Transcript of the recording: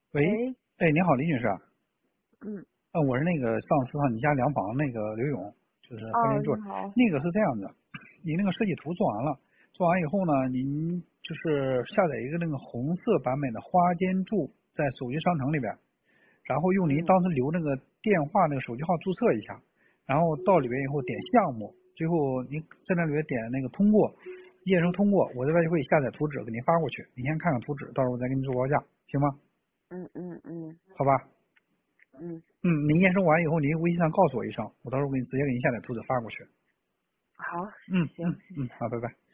喂， 喂， 哎，你好，李女士。 嗯， 我是那个上次上你家量房那个刘勇，就是婚哦， 姻座。 你好， 那个是这样的，你那个设计图做完了，做完以后呢，您就是下载一个那个红色版本的花间柱，在手机商城里边，然后用您嗯当时留那个电话那个手机号注册一下，然后到里边以后点项目，最后您在那里边点那个通过，验收通过，我这边就会下载图纸给您发过去，您先看看图纸，到时候我再给您做报价，行吗？ 嗯， 好吧。 嗯， 您验收完以后，您微信上告诉我一声，我到时候直接给您下载图纸发过去。 好，行， 好，拜拜。